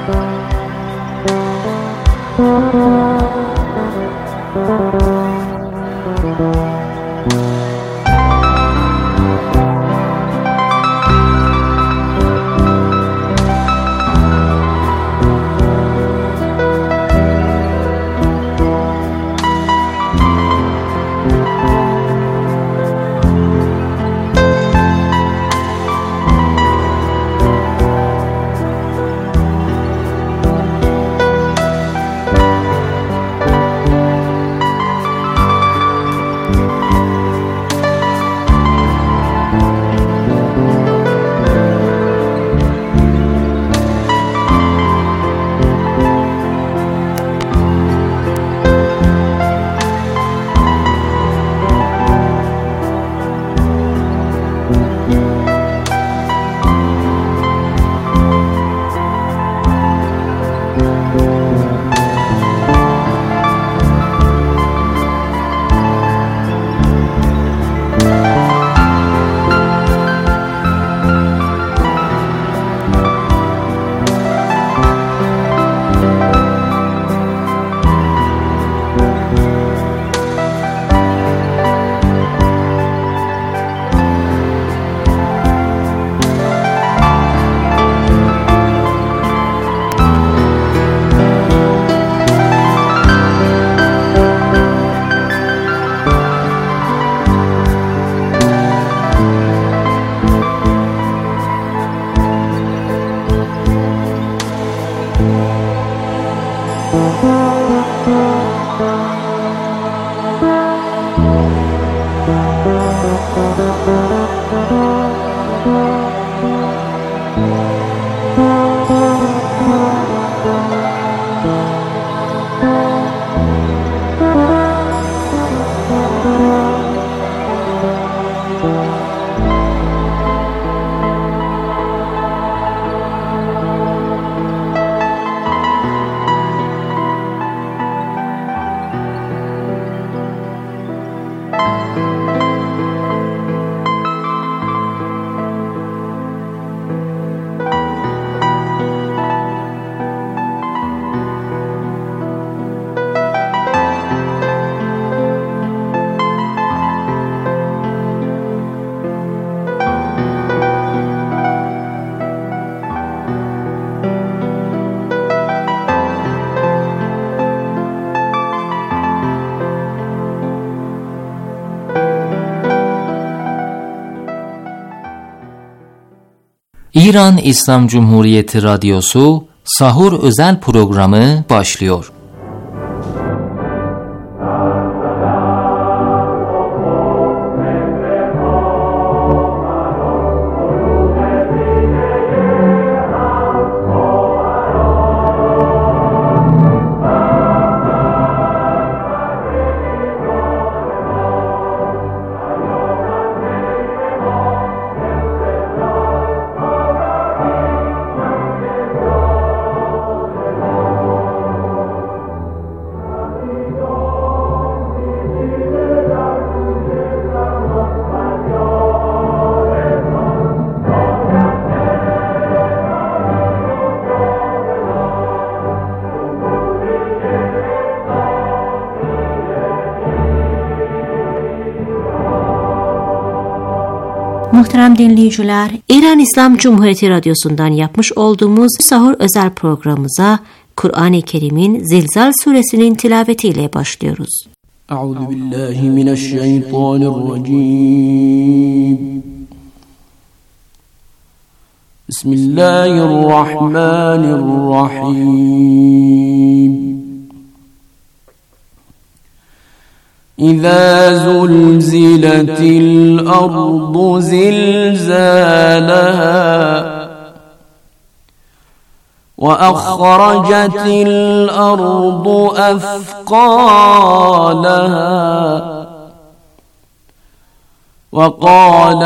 İran İslam Cumhuriyeti Radyosu Sahur özel programı başlıyor. Muhterem dinleyiciler, İran İslam Cumhuriyeti Radyosu'ndan yapmış olduğumuz Sahur özel programımıza Kur'an-ı Kerim'in Zilzal suresinin tilavetiyle başlıyoruz. Euzubillahimineşşeytanirracim. Bismillahirrahmanirrahim. إذا زلزلت الأرض زلزالها وأخرجت الأرض أثقالها وقال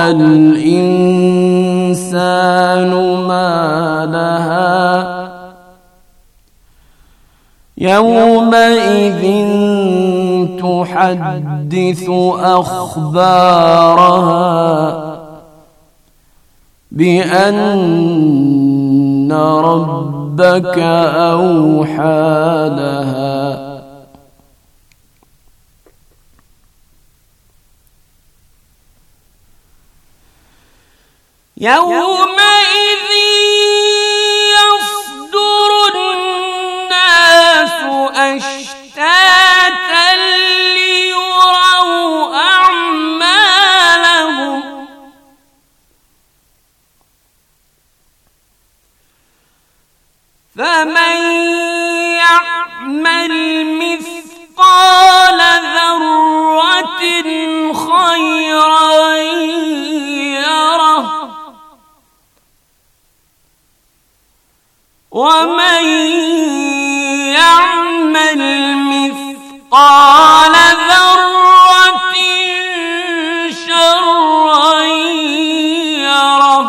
الإنسان ما لها يومئذ تحدث أخبارها بأن ربك ربك أوحى لها يومئذ يصدر الناس أشتاتا ليروا أعمالهم فمن يعمل مثقال ذرة خيرا يره ومن يعمل مثقال ذرة شرا يره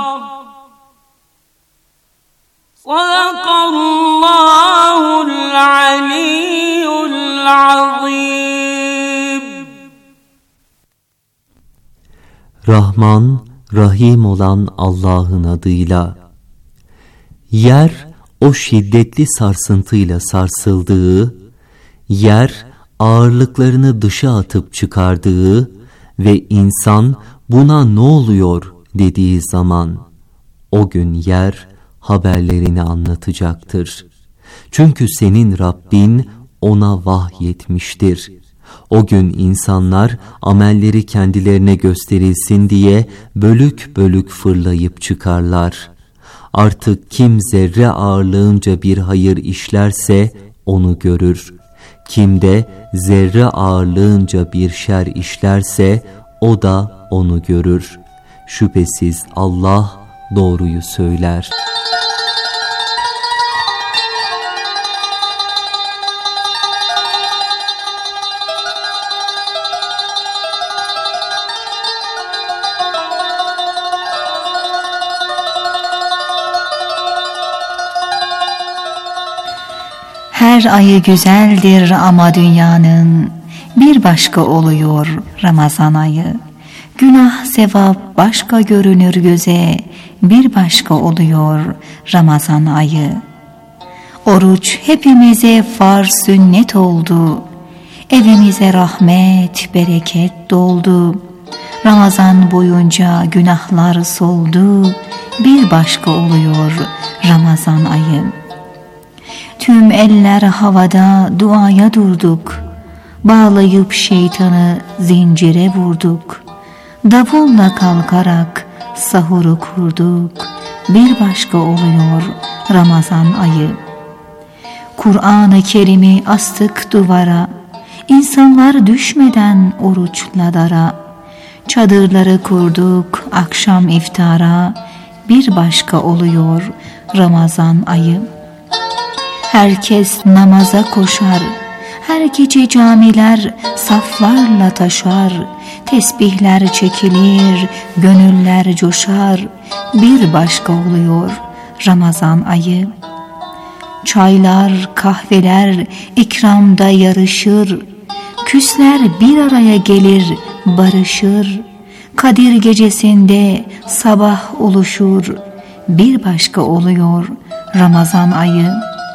صدق الله العلي العظيم. Rahman, Rahim olan Allah'ın adıyla. Yer, o şiddetli sarsıntıyla sarsıldığı, yer ağırlıklarını dışa atıp çıkardığı ve insan buna ne oluyor dediği zaman, o gün yer haberlerini anlatacaktır. Çünkü senin Rabbin ona vahyetmiştir. O gün insanlar amelleri kendilerine gösterilsin diye bölük bölük fırlayıp çıkarlar. Artık kim zerre ağırlığınca bir hayır işlerse onu görür. Kim de zerre ağırlığınca bir şer işlerse o da onu görür. Şüphesiz Allah doğruyu söyler. Her ayı güzeldir ama dünyanın, bir başka oluyor Ramazan ayı. Günah sevap başka görünür göze, bir başka oluyor Ramazan ayı. Oruç hepimize farz sünnet oldu, evimize rahmet bereket doldu. Ramazan boyunca günahlar soldu, bir başka oluyor Ramazan ayı. Tüm eller havada duaya durduk, bağlayıp şeytanı zincire vurduk. Davulla kalkarak sahuru kurduk, bir başka oluyor Ramazan ayı. Kur'an-ı Kerim'i astık duvara, insanlar düşmeden oruçla dara. Çadırları kurduk akşam iftara, bir başka oluyor Ramazan ayı. Herkes namaza koşar, her gece camiler saflarla taşar. Tesbihler çekilir, gönüller coşar, bir başka oluyor Ramazan ayı. Çaylar, kahveler ikramda yarışır, küsler bir araya gelir, barışır. Kadir gecesinde sabah oluşur, bir başka oluyor Ramazan ayı.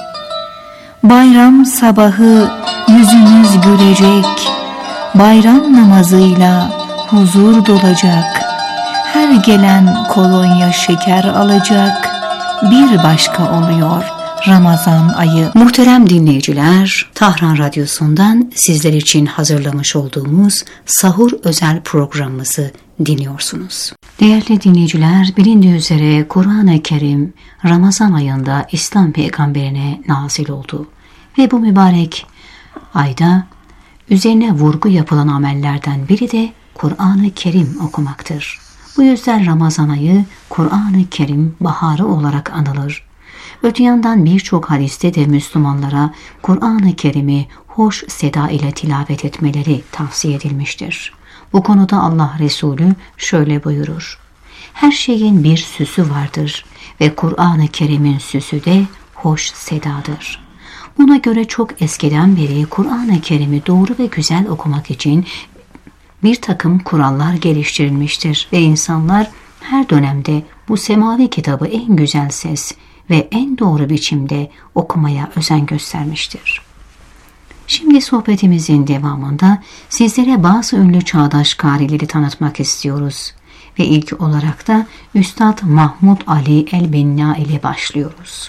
Bayram sabahı yüzümüz gülecek, bayram namazıyla huzur dolacak. Her gelen kolonya şeker alacak, bir başka oluyor Ramazan ayı. Muhterem dinleyiciler, Tahran Radyosu'ndan sizler için hazırlamış olduğumuz Sahur özel programımızı dinliyorsunuz. Değerli dinleyiciler, bilindiği üzere Kur'an-ı Kerim Ramazan ayında İslam peygamberine nazil oldu. Ve bu mübarek ayda üzerine vurgu yapılan amellerden biri de Kur'an-ı Kerim okumaktır. Bu yüzden Ramazan ayı Kur'an-ı Kerim baharı olarak anılır. Öte yandan birçok hadiste de Müslümanlara Kur'an-ı Kerim'i hoş seda ile tilavet etmeleri tavsiye edilmiştir. Bu konuda Allah Resulü şöyle buyurur: her şeyin bir süsü vardır ve Kur'an-ı Kerim'in süsü de hoş sedadır. Buna göre çok eskiden beri Kur'an-ı Kerim'i doğru ve güzel okumak için bir takım kurallar geliştirilmiştir ve insanlar her dönemde bu semavi kitabı en güzel ses ve en doğru biçimde okumaya özen göstermiştir. Şimdi sohbetimizin devamında sizlere bazı ünlü çağdaş karileri tanıtmak istiyoruz ve ilk olarak da Üstad Mahmud Ali el-Binna ile başlıyoruz.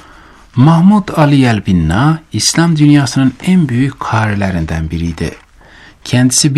Mahmud Ali el-Binna, İslam dünyasının en büyük karilerinden biriydi. Kendisi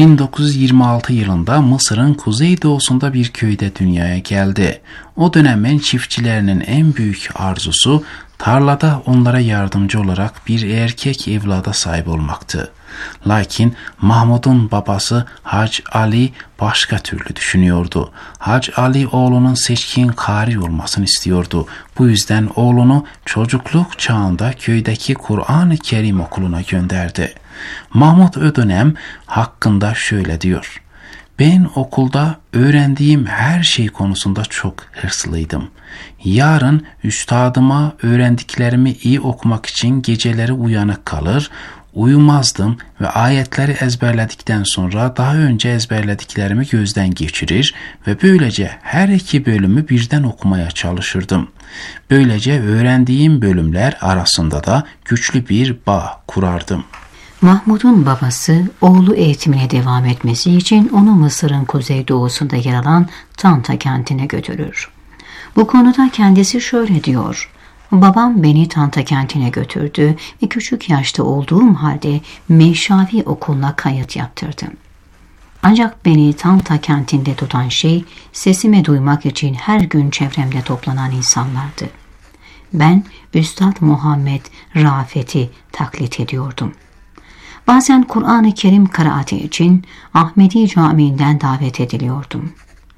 1926 yılında Mısır'ın kuzeydoğusunda bir köyde dünyaya geldi. O dönemin çiftçilerinin en büyük arzusu tarlada onlara yardımcı olarak bir erkek evlada sahip olmaktı. Lakin Mahmud'un babası Hac Ali başka türlü düşünüyordu. Hac Ali oğlunun seçkin kari olmasını istiyordu. Bu yüzden oğlunu çocukluk çağında köydeki Kur'an-ı Kerim okuluna gönderdi. Mahmud o dönem hakkında şöyle diyor: "Ben okulda öğrendiğim her şey konusunda çok hırslıydım. Yarın üstadıma öğrendiklerimi iyi okumak için geceleri uyanık kalır, uyumazdım ve ayetleri ezberledikten sonra daha önce ezberlediklerimi gözden geçirir ve böylece her iki bölümü birden okumaya çalışırdım. Böylece öğrendiğim bölümler arasında da güçlü bir bağ kurardım." Mahmud'un babası oğlu eğitimine devam etmesi için onu Mısır'ın kuzeydoğusunda yer alan Tanta kentine götürür. Bu konuda kendisi şöyle diyor: "Babam beni Tanta kentine götürdü ve küçük yaşta olduğum halde Meşavi okuluna kayıt yaptırdım. Ancak beni Tanta kentinde tutan şey sesimi duymak için her gün çevremde toplanan insanlardı. Ben Üstad Muhammed Rafet'i taklit ediyordum. Bazen Kur'an-ı Kerim kıraati için Ahmedi Camii'nden davet ediliyordum.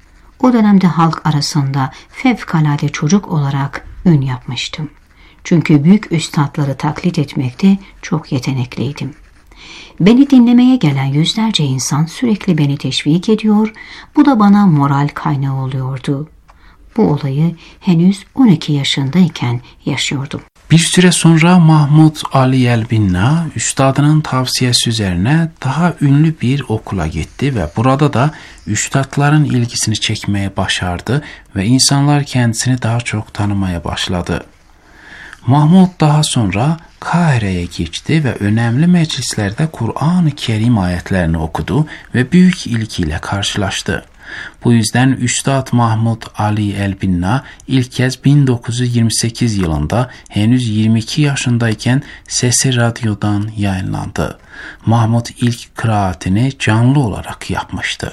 O dönemde halk arasında fevkalade çocuk olarak ün yapmıştım. Çünkü büyük üstadları taklit etmekte çok yetenekliydim. Beni dinlemeye gelen yüzlerce insan sürekli beni teşvik ediyor, bu da bana moral kaynağı oluyordu. Bu olayı henüz 12 yaşındayken yaşıyordum." Bir süre sonra Mahmud Ali el-Binna, üstadının tavsiyesi üzerine daha ünlü bir okula gitti ve burada da üstadların ilgisini çekmeye başardı ve insanlar kendisini daha çok tanımaya başladı. Mahmud daha sonra Kahire'ye geçti ve önemli meclislerde Kur'an-ı Kerim ayetlerini okudu ve büyük ilgiyle karşılaştı. Bu yüzden Üstad Mahmud Ali el-Binna ilk kez 1928 yılında henüz 22 yaşındayken Sesi Radyo'dan yayınlandı. Mahmud ilk kıraatini canlı olarak yapmıştı.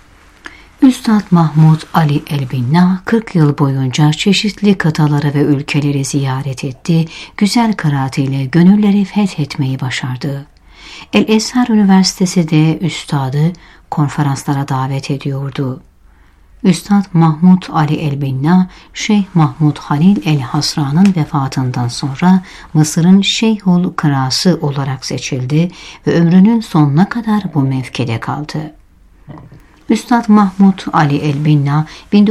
Üstad Mahmud Ali el-Binna 40 yıl boyunca çeşitli kıtaları ve ülkeleri ziyaret etti, güzel kıraatiyle gönülleri fethetmeyi başardı. El-Ezhar Üniversitesi de üstadı konferanslara davet ediyordu. Üstad Mahmud Ali el-Binna, Şeyh Mahmud Halil el-Hasra'nın vefatından sonra Mısır'ın Şeyhul Kırası olarak seçildi ve ömrünün sonuna kadar bu mevkide kaldı. Üstad Mahmud Ali el-Binna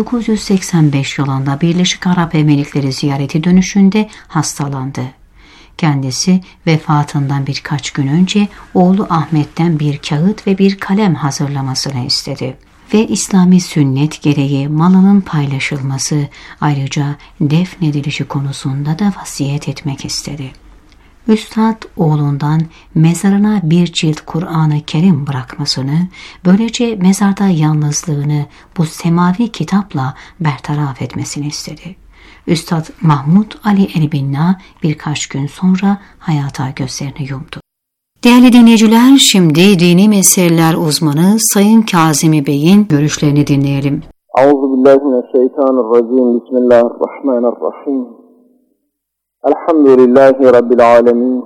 1985 yılında Birleşik Arap Emirlikleri ziyareti dönüşünde hastalandı. Kendisi vefatından birkaç gün önce oğlu Ahmet'ten bir kağıt ve bir kalem hazırlamasını istedi ve İslami sünnet gereği malının paylaşılması, ayrıca defnedilişi konusunda da vasiyet etmek istedi. Üstad oğlundan mezarına bir cilt Kur'an-ı Kerim bırakmasını, böylece mezarda yalnızlığını bu semavi kitapla bertaraf etmesini istedi. Üstad Mahmud Ali el-Binna birkaç gün sonra hayata gözlerini yumdu. Değerli dinleyiciler, şimdi dini meseleler uzmanı Sayın Kazimi Bey'in görüşlerini dinleyelim. Euzubillahimineşşeytanirracim. Bismillahirrahmanirrahim. Elhamdülillahi Rabbil alemin.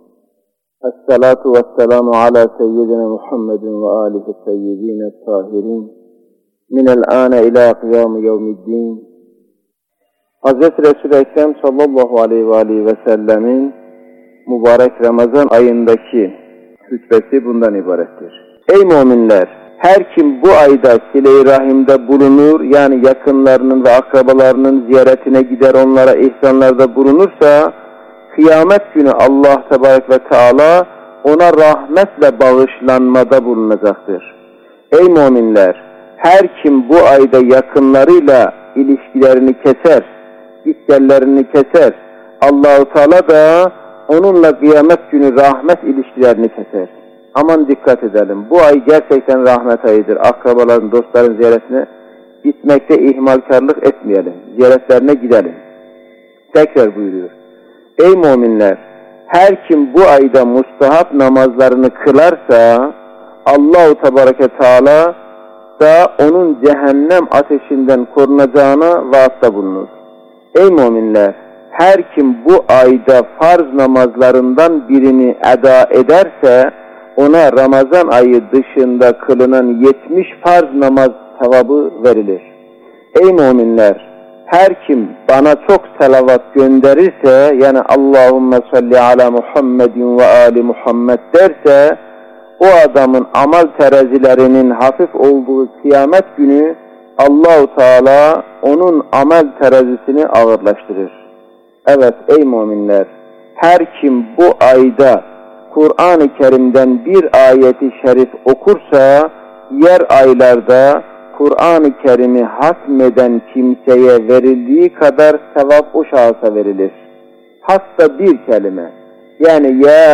Esselatu vesselamu ala seyyidina Muhammedin ve alihi seyyidine tahirin. Minel âne ila kıyâmi yevmiddin. Hazreti Resul-i Ekrem sallallahu aleyhi ve sellemin mübarek Ramazan ayındaki hutbesi bundan ibarettir. Ey müminler! Her kim bu ayda sile-i rahimde bulunur, yani yakınlarının ve akrabalarının ziyaretine gider, onlara ihsanlarda bulunursa, kıyamet günü Allah Tebarek ve Teala ona rahmetle bağışlanmada bulunacaktır. Ey müminler! Her kim bu ayda yakınlarıyla ilişkilerini keser, gitgellerini keser. Allah-u Teala da onunla kıyamet günü rahmet ilişkilerini keser. Aman dikkat edelim. Bu ay gerçekten rahmet ayıdır. Akrabaların, dostların ziyaretine gitmekte ihmalkarlık etmeyelim. Ziyaretlerine gidelim. Tekrar buyuruyor. Ey müminler! Her kim bu ayda mustahap namazlarını kılarsa Allah-u Tebareke Teala da onun cehennem ateşinden korunacağına vaatta bulunur. Ey müminler! Her kim bu ayda farz namazlarından birini eda ederse ona Ramazan ayı dışında kılınan 70 farz namaz sevabı verilir. Ey müminler! Her kim bana çok salavat gönderirse, yani Allahümme salli ala Muhammedin ve ali Muhammed derse, o adamın amel terazilerinin hafif olduğu kıyamet günü Allah-u Teala onun amel terazisini ağırlaştırır. Evet ey müminler, her kim bu ayda Kur'an-ı Kerim'den bir ayeti şerif okursa, diğer aylarda Kur'an-ı Kerim'i hatmeden kimseye verildiği kadar sevap o şahsa verilir. Hatta bir kelime, yani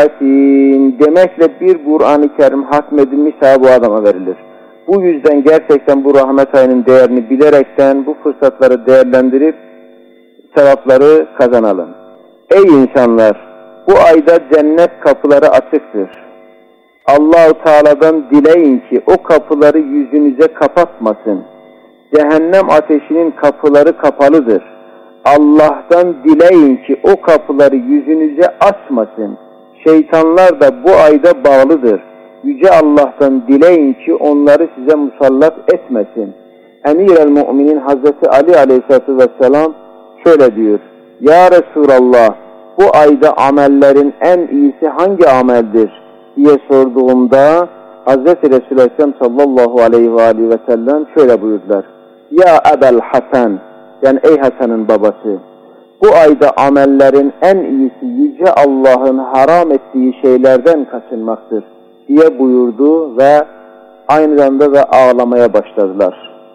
Yasin demekle bir Kur'an-ı Kerim hatmedilmişse bu adama verilir. Bu yüzden gerçekten bu rahmet ayının değerini bilerekten bu fırsatları değerlendirip sevapları kazanalım. Ey insanlar! Bu ayda cennet kapıları açıktır. Allah-u Teala'dan dileyin ki o kapıları yüzünüze kapatmasın. Cehennem ateşinin kapıları kapalıdır. Allah'tan dileyin ki o kapıları yüzünüze açmasın. Şeytanlar da bu ayda bağlıdır. Yüce Allah'tan dileyin ki onları size musallat etmesin. Emir-el-Mu'minin Hazreti Ali Aleyhisselatü Vesselam şöyle diyor. Ya Resulallah, bu ayda amellerin en iyisi hangi ameldir diye sorduğumda Hz. Resulü Aleyhisselam sallallahu aleyhi ve aleyhi ve sellem şöyle buyurdular. Ya Ebel Hasan, yani ey Hasan'ın babası, bu ayda amellerin en iyisi Yüce Allah'ın haram ettiği şeylerden kaçınmaktır diye buyurdu ve aynı zamanda da ağlamaya başladılar.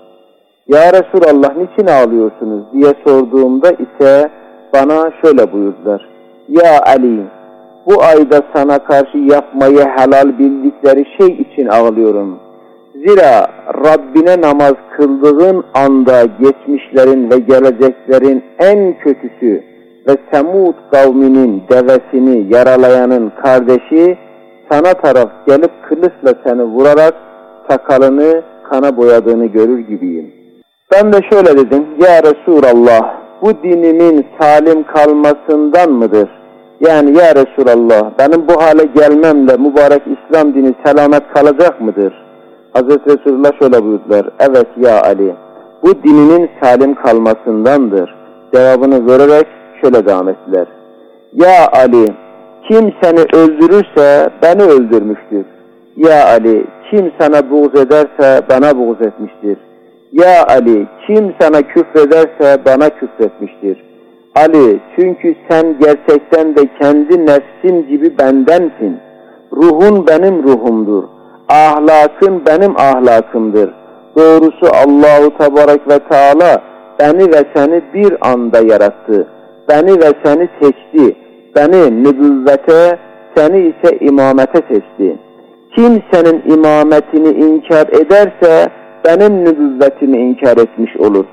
Ya Resulallah niçin ağlıyorsunuz diye sorduğumda ise bana şöyle buyurdular. Ya Ali, bu ayda sana karşı yapmayı helal bildikleri şey için ağlıyorum. Zira Rabbine namaz kıldığın anda geçmişlerin ve geleceklerin en kötüsü ve Semud kavminin devesini yaralayanın kardeşi sana taraf gelip kılıçla seni vurarak sakalını kana boyadığını görür gibiyim. Ben de şöyle dedim. Ya Resulallah, bu dinimin salim kalmasından mıdır? Yani ya Resulallah, benim bu hale gelmemle mübarek İslam dini selamet kalacak mıdır? Hazreti Resulullah şöyle buyurdular. Evet ya Ali, bu dininin salim kalmasındandır. Cevabını vererek şöyle devam ettiler. Ya Ali, kim seni öldürürse beni öldürmüştür. Ya Ali, kim sana buğz ederse bana buğz etmiştir. Ya Ali, kim sana küfrederse bana küfretmiştir. Ali, çünkü sen gerçekten de kendi nefsim gibi bendensin. Ruhun benim ruhumdur. Ahlakın benim ahlakımdır. Doğrusu Allah-u Tebarek ve Teala beni ve seni bir anda yarattı. Beni ve seni seçti. Beni nübüvvete, seni ise imamete seçti. Kim senin imametini inkar ederse benim nübüvvetimi inkar etmiş olur.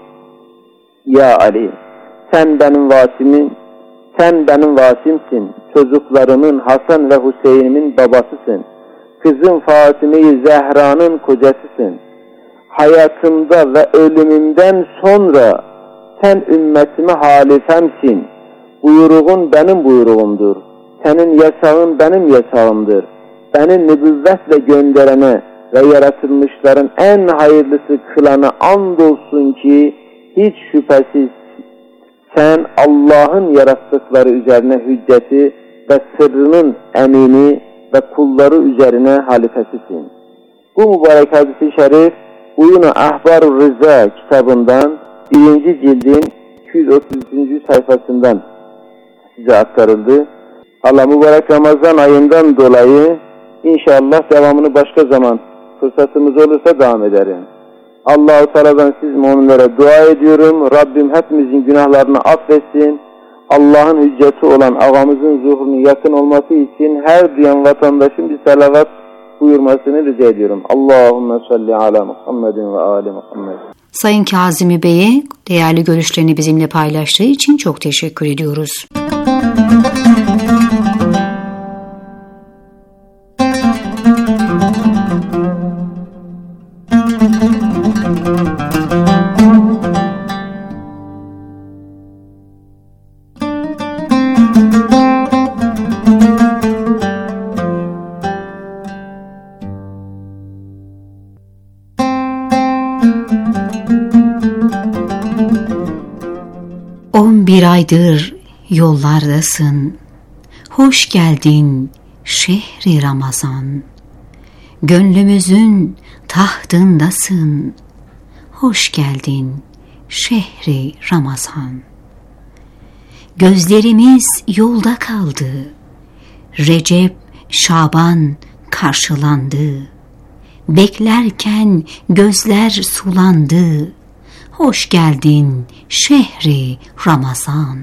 Ya Ali, sen benim vasimsin. Çocuklarımın Hasan ve Hüseyin'imin babasısın. Kızım Fatime-i Zehra'nın kocasısın. Hayatımda ve ölümümden sonra sen ümmetime halifemsin. Buyruğun benim buyruğumdur. Senin yasağın benim yasağımdır. Beni nübüvvetle gönderene ve yaratılmışların en hayırlısı kılana andolsun ki hiç şüphesiz sen Allah'ın yarattıkları üzerine hücceti ve sırrının emini ve kulları üzerine halifesisin. Bu mübarek hadis-i şerif Uyun-u Ahbar-ı Rıza kitabından 1. cildin 233. sayfasından size aktarıldı. Allah mübarek Ramazan ayından dolayı inşallah devamını başka zaman fırsatımız olursa devam ederim. Allah-u Teala'dan siz müminlere dua ediyorum. Rabbim hepimizin günahlarını affetsin. Allah'ın hücceti olan ağamızın zuhurunun yakın olması için her duyan vatandaşın bir salavat buyurmasını rica ediyorum. Allahümme salli ala Muhammedin ve ali Muhammed. Sayın Kazimi Bey'e değerli görüşlerini bizimle paylaştığı için çok teşekkür ediyoruz. Bir aydır yollardasın, hoş geldin şehri Ramazan. Gönlümüzün tahtındasın, hoş geldin şehri Ramazan. Gözlerimiz yolda kaldı, Recep, Şaban karşılandı. Beklerken gözler sulandı, hoş geldin şehri Ramazan.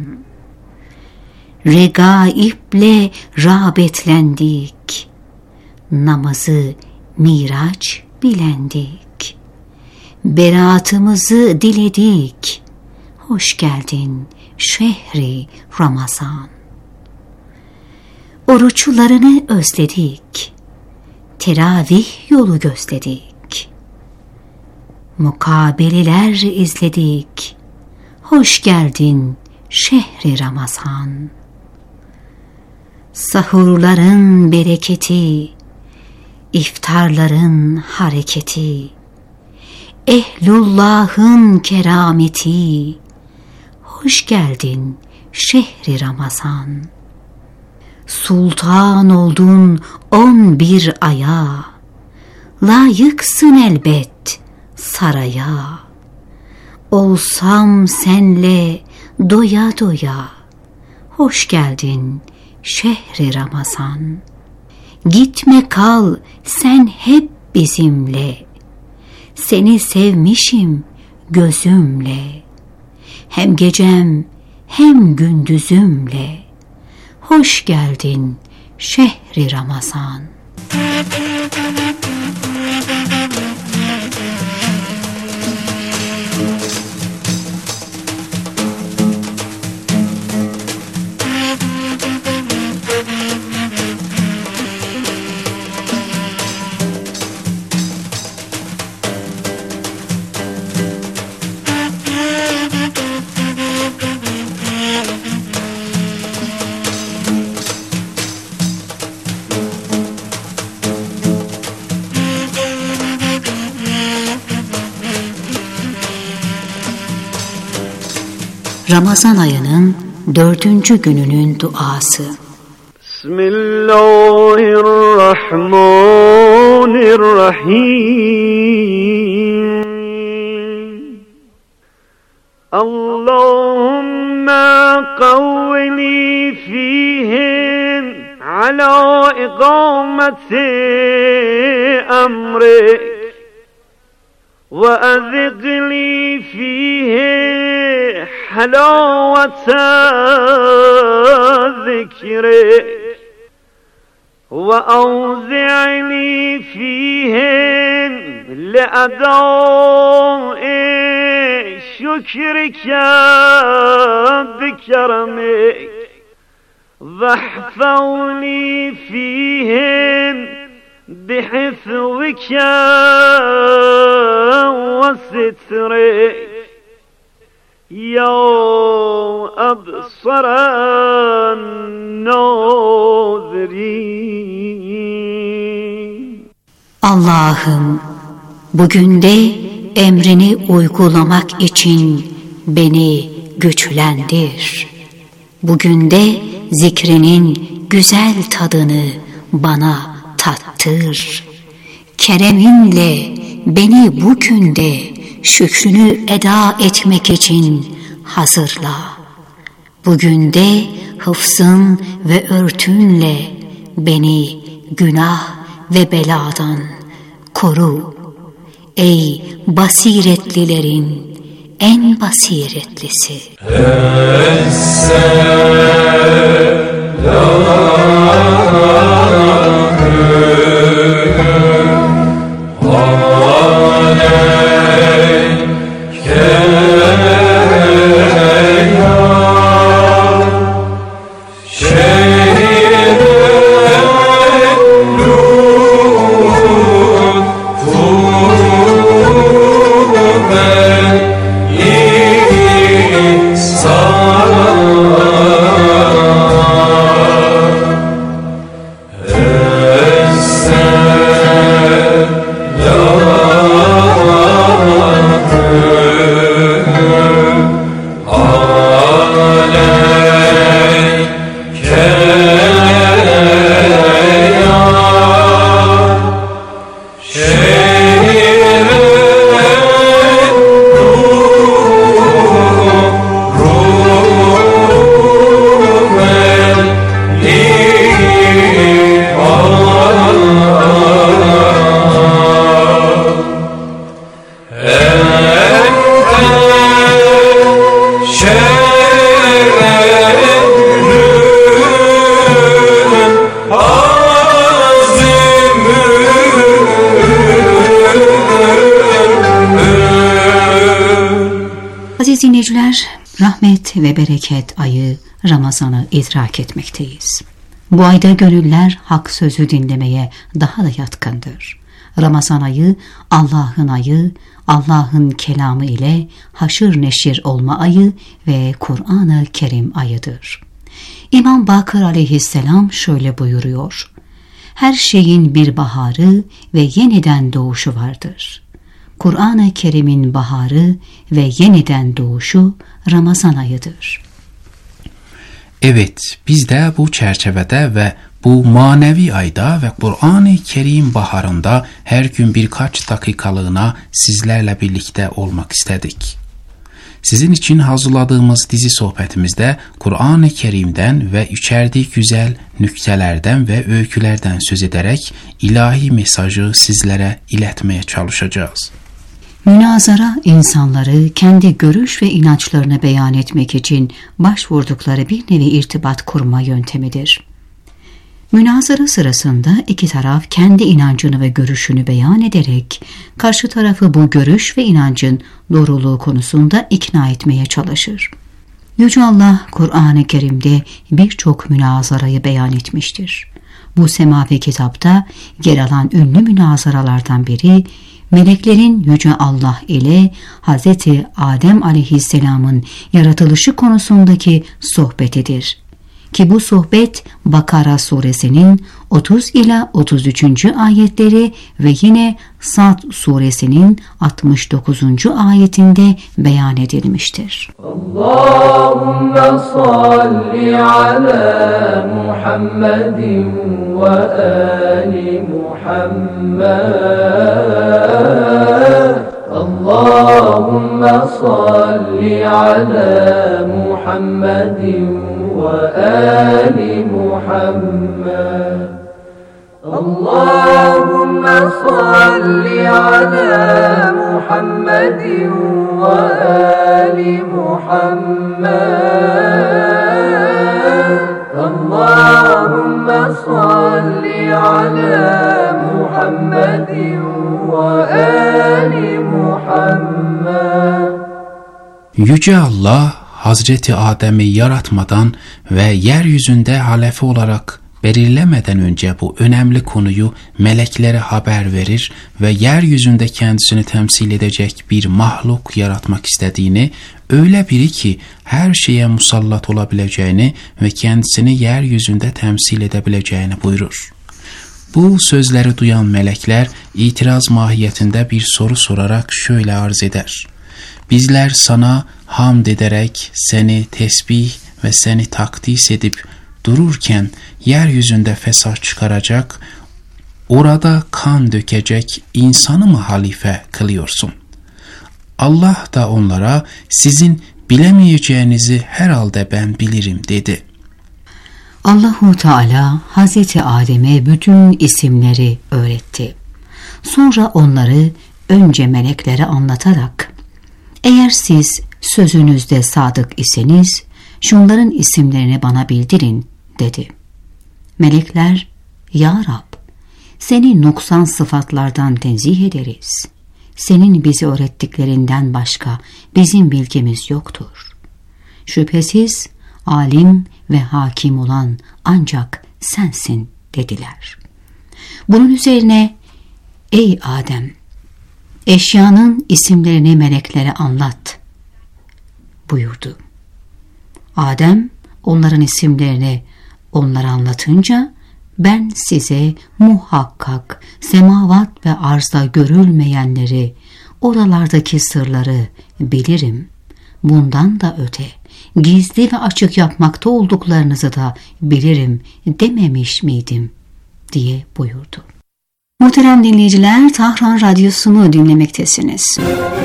Regaible rağbetlendik, namazı miraç bilendik. Beraatımızı diledik, hoş geldin şehri Ramazan. Oruçlarını özledik, teravih yolu gözledik. Mukabeleler izledik, hoş geldin şehri Ramazan. Sahurların bereketi, iftarların hareketi, ehlullahın kerameti, hoş geldin şehri Ramazan. Sultan oldun 11 aya, layıksın elbet saraya. Olsam senle doya doya, hoş geldin şehri Ramazan. Gitme kal sen hep bizimle, seni sevmişim gözümle. Hem gecem hem gündüzümle, hoş geldin şehri Ramazan. Ramazan ayının 4. gününün duası. Bismillahirrahmanirrahim. Allahümme kavvili fihim ala ikameti emrik ve ezikli fihi حلاوة ذكرك وأوزعني فيهن لأداء شكرك بكرمك واحفظني فيهن بحفظك وسترك Ya absaran nazirin. Allah'ım, bugün de emrini uygulamak için beni güçlendir. Bugün de zikrinin güzel tadını bana tattır. Kereminle beni bugün de şükrünü eda etmek için hazırla. Bugün de hıfzın ve örtünle beni günah ve beladan koru. ey basiretlilerin en basiretlisi. Aziz dinleyiciler, rahmet ve bereket ayı Ramazan'ı idrak etmekteyiz. Bu ayda gönüller hak sözü dinlemeye daha da yatkındır. Ramazan ayı, Allah'ın kelamı ile haşır neşir olma ayı ve Kur'an-ı Kerim ayıdır. İmam Bakır aleyhisselam şöyle buyuruyor: her şeyin bir baharı ve yeniden doğuşu vardır. Kur'an-ı Kerim'in baharı ve yeniden doğuşu Ramazan ayıdır. Evet, biz de bu çerçevede ve bu manevi ayda ve Kur'an-ı Kerim baharında her gün birkaç dakikalığına sizlerle birlikte olmak istedik. Sizin için hazırladığımız dizi sohbetimizde Kur'an-ı Kerim'den ve içerdiği güzel nüktelerden ve öykülerden söz ederek ilahi mesajı sizlere iletmeye çalışacağız. Münazara, insanları kendi görüş ve inançlarını beyan etmek için başvurdukları bir nevi irtibat kurma yöntemidir. Münazara sırasında iki taraf kendi inancını ve görüşünü beyan ederek karşı tarafı bu görüş ve inancın doğruluğu konusunda ikna etmeye çalışır. Yüce Allah Kur'an-ı Kerim'de birçok münazarayı beyan etmiştir. Bu semavi kitapta yer alan ünlü münazaralardan biri, meleklerin Yüce Allah ile Hz. Adem aleyhisselamın yaratılışı konusundaki sohbetidir. Ki bu sohbet Bakara suresinin 30 ila 33. ayetleri ve yine Sad suresinin 69. ayetinde beyan edilmiştir. Allahümme salli ala Muhammedin ve ali Muhammed. Allahümme salli ala Muhammedin وآل محمد اللهم صل على محمد وآل محمد اللهم صل على محمد وآل محمد. Yüce Allah Hazreti Adem'i yaratmadan ve yeryüzünde halefe olarak belirlemeden önce bu önemli konuyu meleklere haber verir ve yeryüzünde kendisini temsil edecek bir mahluk yaratmak istediğini, öyle biri ki her şeye musallat olabileceğini ve kendisini yeryüzünde temsil edebileceğini buyurur. Bu sözleri duyan melekler itiraz mahiyetinde bir soru sorarak şöyle arz eder: bizler sana hamd ederek seni tesbih ve seni takdis edip dururken yeryüzünde fesat çıkaracak, orada kan dökecek insanı mı halife kılıyorsun? Allah da onlara sizin bilemeyeceğinizi herhalde ben bilirim dedi. Allahu Teala Hazreti Adem'e bütün isimleri öğretti. Sonra onları önce meleklere anlatarak, eğer siz sözünüzde sadık iseniz şunların isimlerini bana bildirin dedi. Melekler, ya Rab, seni noksan sıfatlardan tenzih ederiz. Senin bizi öğrettiklerinden başka bizim bilgimiz yoktur. Şüphesiz alim ve hakim olan ancak sensin dediler. Bunun üzerine, ey Adem, eşyanın isimlerini meleklere anlat buyurdu. Adem onların isimlerini onlara anlatınca, ben size muhakkak semavat ve arzda görülmeyenleri, oralardaki sırları bilirim. Bundan da öte gizli ve açık yapmakta olduklarınızı da bilirim dememiş miydim diye buyurdu. Muhterem dinleyiciler, Tahran Radyosu'nu dinlemektesiniz.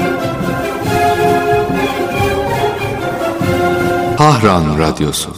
Tahran Radyosu.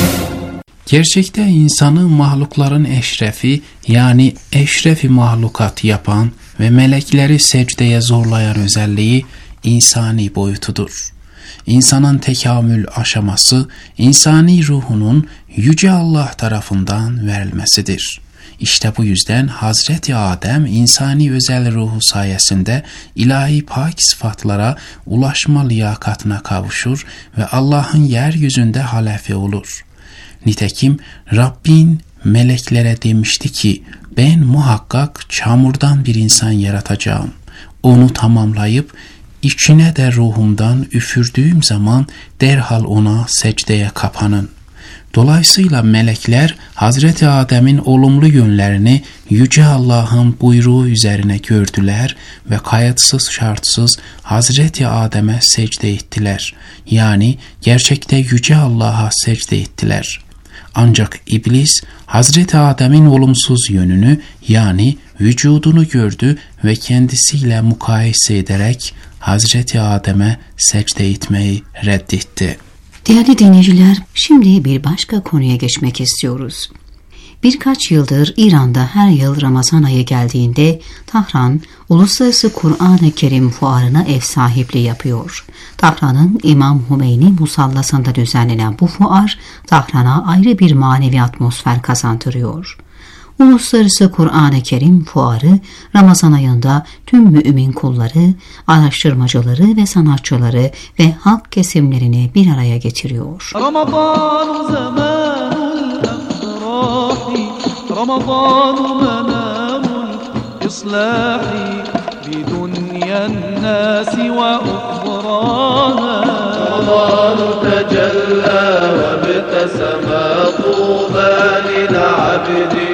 Gerçekte insanı mahlukların eşrefi, yani eşrefi mahlukat yapan ve melekleri secdeye zorlayan özelliği insani boyutudur. İnsanın tekamül aşaması, insani ruhunun Yüce Allah tarafından verilmesidir. İşte bu yüzden Hazreti Adem insani özel ruhu sayesinde ilahi pak sıfatlara ulaşma liyakatına kavuşur ve Allah'ın yeryüzünde halefe olur. Nitekim Rabbin meleklere demişti ki, ben muhakkak çamurdan bir insan yaratacağım. Onu tamamlayıp içine de ruhumdan üfürdüğüm zaman derhal ona secdeye kapanın. Dolayısıyla melekler Hazreti Adem'in olumlu yönlerini Yüce Allah'ın buyruğu üzerine gördüler ve kayıtsız şartsız Hazreti Adem'e secde ettiler. Yani gerçekte Yüce Allah'a secde ettiler. Ancak iblis Hazreti Adem'in olumsuz yönünü, yani vücudunu gördü ve kendisiyle mukayese ederek Hazreti Adem'e secde etmeyi reddetti. Değerli dinleyiciler, şimdi bir başka konuya geçmek istiyoruz. Birkaç yıldır İran'da her yıl Ramazan ayı geldiğinde Tahran, Uluslararası Kur'an-ı Kerim Fuarı'na ev sahipliği yapıyor. Tahran'ın İmam Hümeyni Musallası'nda düzenlenen bu fuar, Tahran'a ayrı bir manevi atmosfer kazandırıyor. Uluslararası Kur'an-ı Kerim Fuarı, Ramazan ayında tüm mümin kulları, araştırmacıları ve sanatçıları ve halk kesimlerini bir araya getiriyor. Ramazan zamanul afrahi, Ramazan menamul islahi, bi dunyan nasi ve ukhraha. Ramazan tecella ve ibtesama tuba lil abdi.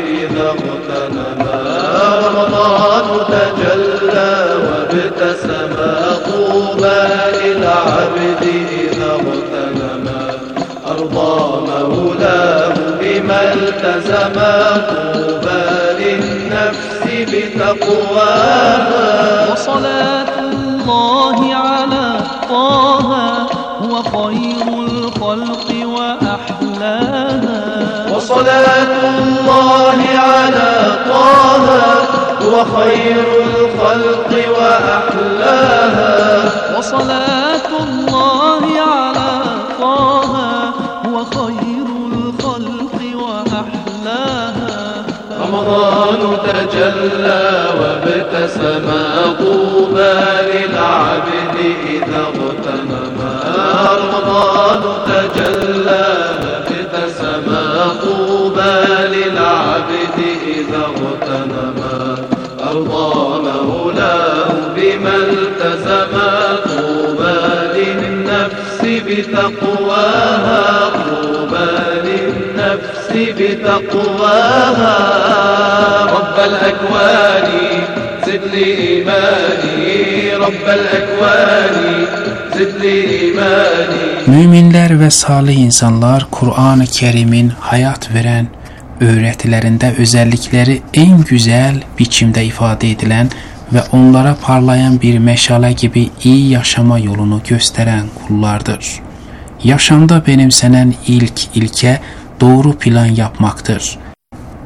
رمضان تجلى وابتسما طوبى للعبد إذا اغتنما أرضى مولاه بما التزما طوبى للنفس بتقواها وصلاة الله على طه هو خير الخلق وأحلاها وصلاة الله على طه هو خير الخلق وأحلاها وصلاة الله على طه هو خير الخلق وأحلاها رمضان تجلى وابتسما طوبى للعبد إذا اغتنما رمضان تجلى وابتسما طوبى للعبد إذا اغتنما أرضى مولاه بما التزما طوبى للنفس بتقواها طوبى للنفس بتقواها رب الأكوان زد لي إيماني رب الأكوان زد لي إيماني. Müminler ve salih insanlar Kur'an-ı Kerim'in hayat veren öğretilerinde özellikleri en güzel biçimde ifade edilen ve onlara parlayan bir meşale gibi iyi yaşama yolunu gösteren kullardır. Yaşamda benimsenen ilk ilke doğru plan yapmaktır.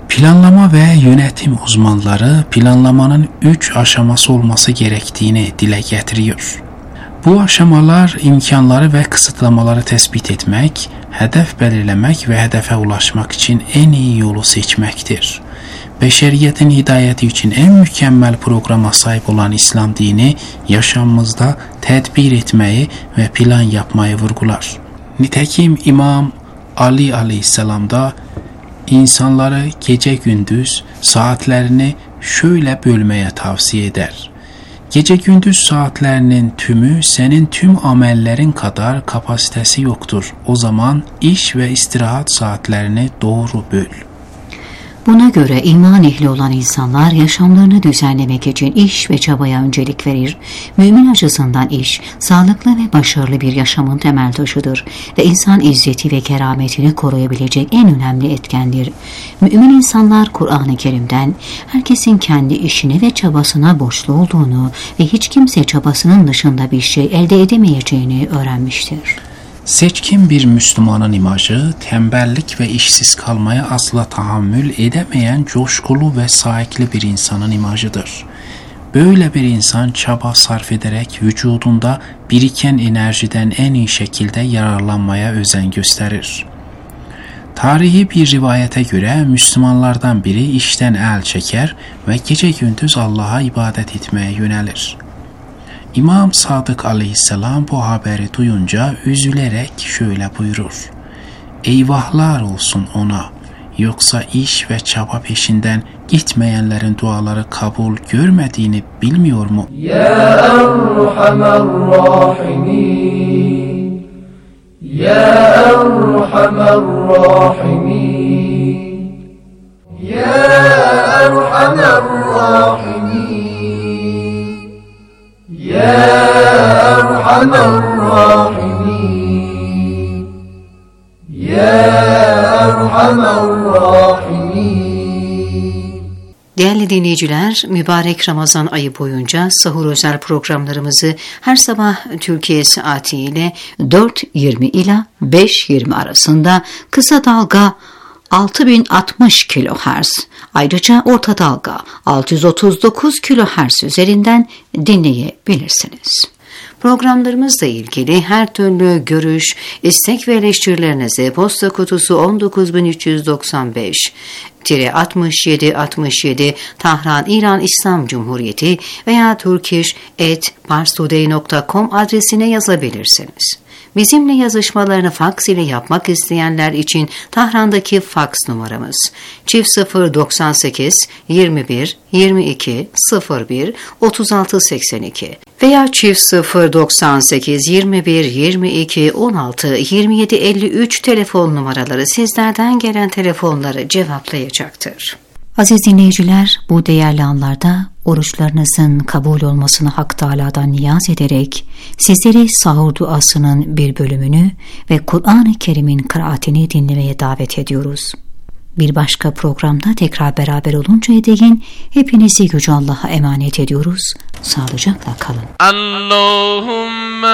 Planlama ve yönetim uzmanları planlamanın 3 aşaması olması gerektiğini dile getiriyor. Bu aşamalar imkanları ve kısıtlamaları tespit etmek, hedef belirlemek ve hedefe ulaşmak için en iyi yolu seçmektir. Beşeriyetin hidayeti için en mükemmel programa sahip olan İslam dini yaşamımızda tedbir etmeyi ve plan yapmayı vurgular. Nitekim İmam Ali aleyhisselam da insanları gece gündüz saatlerini şöyle bölmeye tavsiye eder. Gece gündüz saatlerinin tümü senin tüm amellerin kadar kapasitesi yoktur. O zaman iş ve istirahat saatlerini doğru böl. Buna göre iman ehli olan insanlar yaşamlarını düzenlemek için iş ve çabaya öncelik verir. Mümin açısından iş, sağlıklı ve başarılı bir yaşamın temel taşıdır ve insan izzeti ve kerametini koruyabilecek en önemli etkendir. Mümin insanlar Kur'an-ı Kerim'den herkesin kendi işine ve çabasına borçlu olduğunu ve hiç kimse çabasının dışında bir şey elde edemeyeceğini öğrenmiştir. Seçkin bir Müslümanın imajı, tembellik ve işsiz kalmaya asla tahammül edemeyen coşkulu ve saikli bir insanın imajıdır. Böyle bir insan çaba sarf ederek vücudunda biriken enerjiden en iyi şekilde yararlanmaya özen gösterir. Tarihi bir rivayete göre Müslümanlardan biri işten el çeker ve gece gündüz Allah'a ibadet etmeye yönelir. İmam Sadık aleyhisselam bu haberi duyunca üzülerek şöyle buyurur: "Eyvahlar olsun ona, yoksa iş ve çaba peşinden gitmeyenlerin duaları kabul görmediğini bilmiyor mu?" Ya Erhamer Rahimin, Ya Erhamer Rahimin, Ya Erhamer Rahimin, Ya Erhamer Rahimin, Ya Erhamer Rahimin. Değerli dinleyiciler, mübarek Ramazan ayı boyunca sahur özel programlarımızı her sabah Türkiye saatiyle 4.20 ila 5.20 arasında kısa dalga 6060 kHz, ayrıca orta dalga 639 kHz üzerinden dinleyebilirsiniz. Programlarımızla ilgili her türlü görüş, istek ve eleştirilerinizi posta kutusu 19395-6767 Tahran İran İslam Cumhuriyeti veya turkish@parstoday.com adresine yazabilirsiniz. Bizimle yazışmalarını faks ile yapmak isteyenler için Tahran'daki faks numaramız +098 21 22 01 36 82 veya +098 21 22 16 27 53 telefon numaraları sizlerden gelen telefonları cevaplayacaktır. Aziz dinleyiciler, bu değerli anlarda oruçlarınızın kabul olmasını Hak Teâlâ'dan niyaz ederek sizleri sahur duasının bir bölümünü ve Kur'an-ı Kerim'in kıraatini dinlemeye davet ediyoruz. Bir başka programda tekrar beraber oluncaya değin hepinizi Yüce Allah'a emanet ediyoruz. Sağlıcakla kalın. Allahümme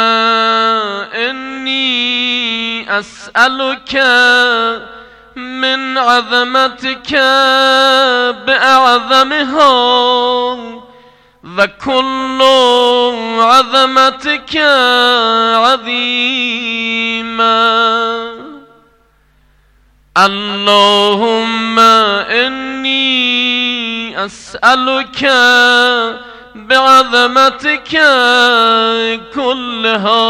inni es'eluke min azametike bi'azamiha ve kullu azametike azîmâ. Allahümme inni es'eluke bi'azametike kullaha.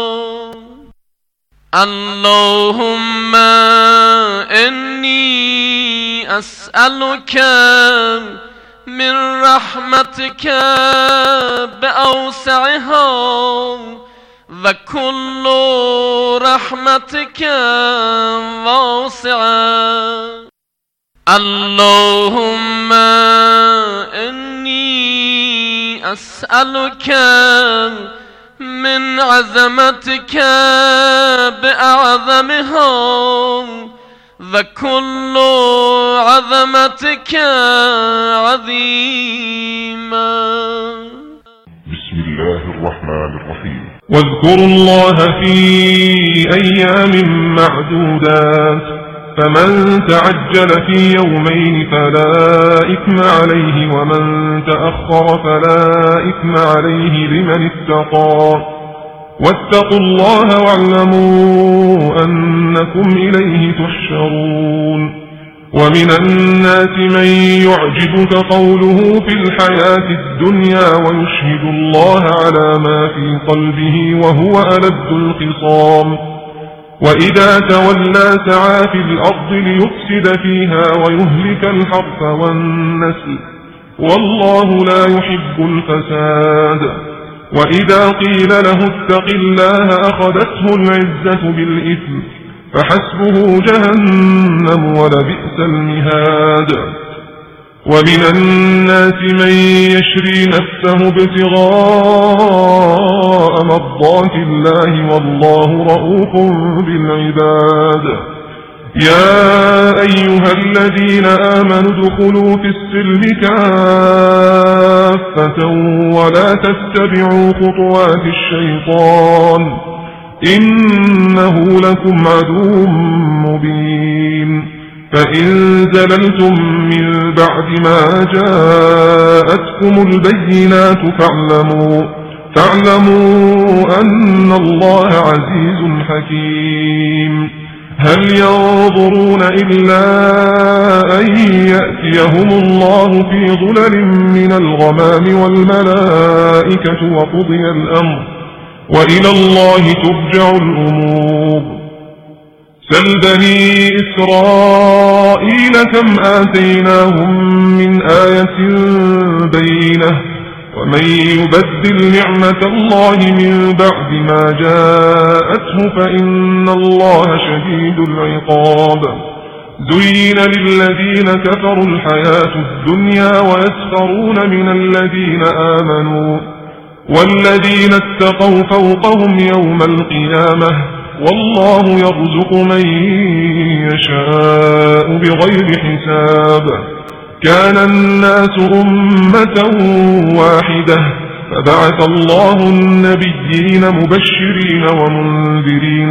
Allahümme inni es'eluke min rahmetike bi'awsi'iha ve kullu rahmetike vasi'a. Allahümme inni es'eluke min azametike bi'azamiha ve kullu azametike azîmâ. Bismillahirrahmanirrahim. وَاذْكُرُوا اللَّهَ فِي أَيَّامٍ مَّعْدُودَاتٍ فمن تعجل في يومين فلا إثم عليه ومن تأخر فلا إثم عليه لمن اتقى واتقوا الله واعلموا أنكم إليه تحشرون ومن الناس من يعجبك قوله في الحياة الدنيا ويشهد الله على ما في قلبه وهو ألد الخصام وإذا تولى سعى في الأرض ليفسد فيها ويهلك الحرث والنسل والله لا يحب الفساد وإذا قيل له اتق الله أخذته العزة بالإثم فحسبه جهنم ولبئس المهاد ومن الناس من يشري نفسه ابتغاء مرضات الله والله رؤوف بالعباد يا أيها الذين آمنوا ادخلوا في السلم كافة ولا تتبعوا خطوات الشيطان إنه لكم عدو مبين فإن زللتم من بعد ما جاءتكم البينات فاعلموا أن الله عزيز حكيم هل ينظرون إلا أن يأتيهم الله في ظلل من الغمام والملائكة وقضي الأمر وإلى الله ترجع الأمور سل بني إسرائيل كم آتيناهم من آية بينة ومن يبدل نعمة الله من بعد ما جاءته فإن الله شديد العقاب زين للذين كفروا الحياة الدنيا ويسخرون من الذين آمنوا والذين اتقوا فوقهم يوم القيامة والله يرزق من يشاء بغير حساب كان الناس أمة واحدة فبعث الله النبيين مبشرين ومنذرين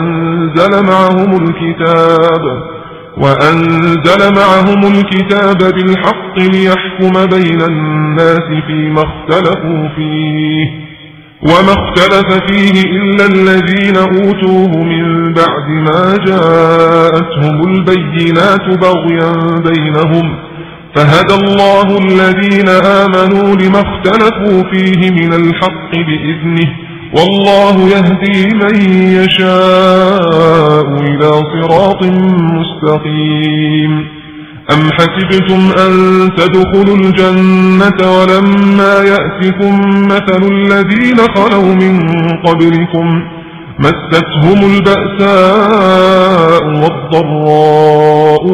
وأنزل معهم الكتاب بالحق ليحكم بين الناس فيما اختلفوا فيه وما اختلف فيه إلا الذين أوتوه من بعد ما جاءتهم البينات بغيا بينهم فهدى الله الذين آمنوا لما اختلفوا فيه من الحق بإذنه والله يهدي من يشاء إلى صراط مستقيم أم حسبتم أن تدخلوا الجنة ولما يأتكم مثل الذين خلوا من قبلكم مستهم البأساء والضراء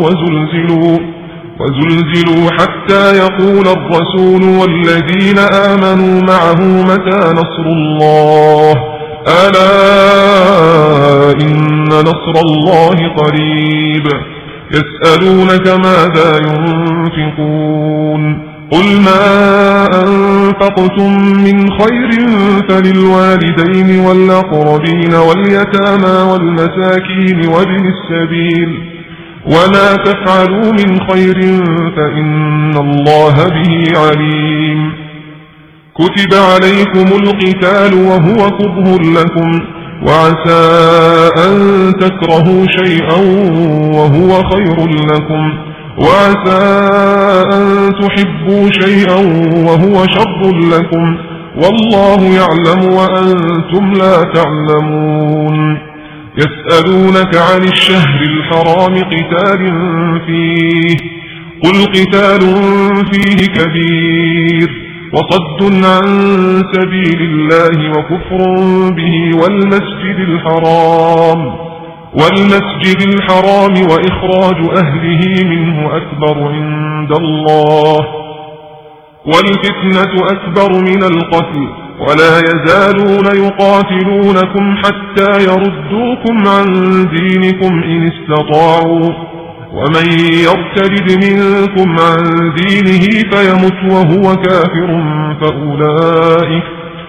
وزلزلوا حتى يقول الرسول والذين آمنوا معه متى نصر الله ألا إن نصر الله قريب يسألونك ماذا ينفقون قل ما أنفقتم من خير فللوالدين والأقربين واليتامى والمساكين وابن السبيل وما تفعلوا من خير فإن الله به عليم كتب عليكم القتال وهو كره لكم وعسى أن تكرهوا شيئا وهو خير لكم وعسى أن تحبوا شيئا وهو شر لكم والله يعلم وأنتم لا تعلمون يسألونك عن الشهر الحرام قتال فيه قل قتال فيه كبير وصد عن سبيل الله وكفر به والمسجد الحرام وإخراج أهله منه أكبر عند الله والفتنة أكبر من القتل ولا يزالون يقاتلونكم حتى يردوكم عن دينكم إن استطاعوا ومن يرتد منكم عن دينه فيمت وهو كافر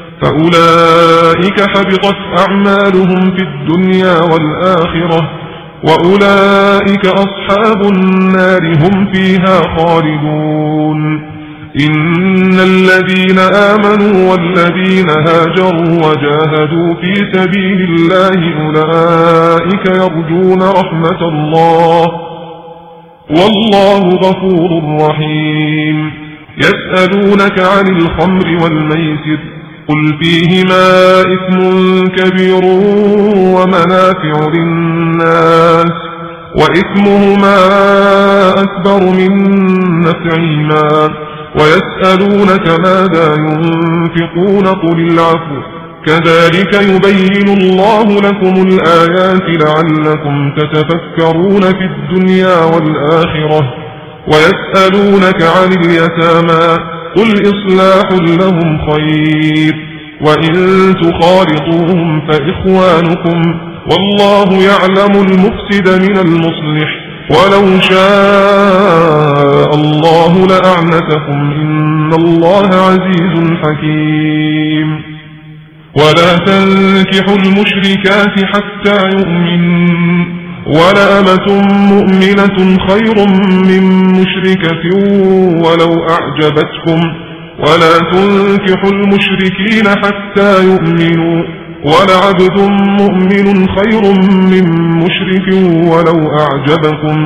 فأولئك حبطت أعمالهم في الدنيا والآخرة وأولئك أصحاب النار هم فيها خالدون. إن الذين آمنوا والذين هاجروا وجاهدوا في سبيل الله أولئك يرجون رحمة الله والله غفور رحيم. يسألونك عن الخمر والميسر قل فيهما إثم كبير ومنافع للناس وإثمهما أكبر من نفعهما ويسألونك ماذا ينفقون قل العفو كذلك يبين الله لكم الآيات لعلكم تتفكرون في الدنيا والآخرة. ويسألونك عن اليتامى قل إصلاح لهم خير وإن تخالطوهم فإخوانكم والله يعلم المفسد من المصلح ولو شاء الله لأعنتكم إن الله عزيز حكيم. ولا تنكحوا المشركات حتى يؤمنوا ولأمة مؤمنة خير من مشركة ولو أعجبتكم ولا تنكحوا المشركين حتى يؤمنوا ولعبد مؤمن خير من مشرك ولو أعجبكم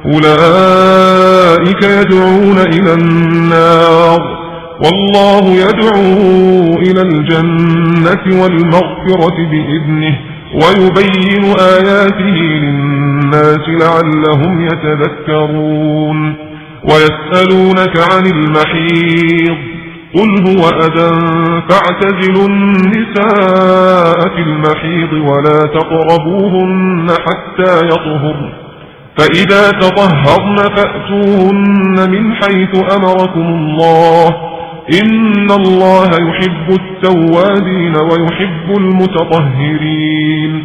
أولئك يدعون إلى النار والله يدعو إلى الجنة والمغفرة بإذنه ويبين آياته للناس لعلهم يتذكرون. ويسألونك عن المحيض قل هو أذى فاعتزلوا النساء في المحيض ولا تقربوهن حتى يطهرن فإذا تطهرن فأتوهن من حيث أمركم الله إن الله يحب التوابين ويحب المتطهرين.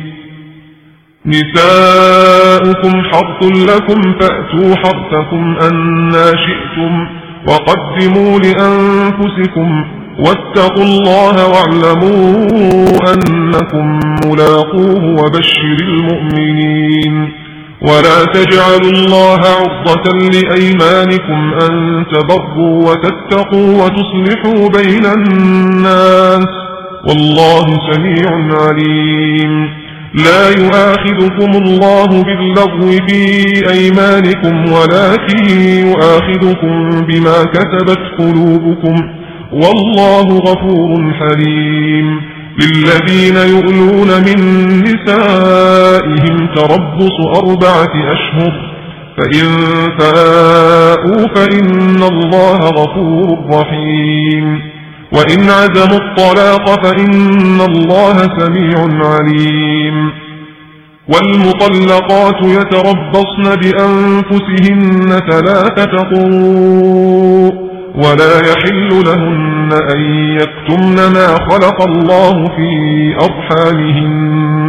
نساؤكم حرث لكم فأتوا حرثكم أنى شئتم وقدموا لأنفسكم واتقوا الله واعلموا أنكم ملاقوه وبشر المؤمنين. ولا تجعلوا الله عرضة لأيمانكم أن تبروا وتتقوا وتصلحوا بين الناس والله سميع عليم. لا يؤاخذكم الله باللغو في أيمانكم ولكن يؤاخذكم بما كسبت قلوبكم والله غفور حليم. للذين يؤلون من نسائهم تربص 4 أشهر فإن فاءوا فإن الله غفور رحيم. وإن عزموا الطلاق فإن الله سميع عليم. والمطلقات يتربصن بأنفسهن 3 قروء ولا يحل لهن أن يكتمن ما خلق الله في أرحامهن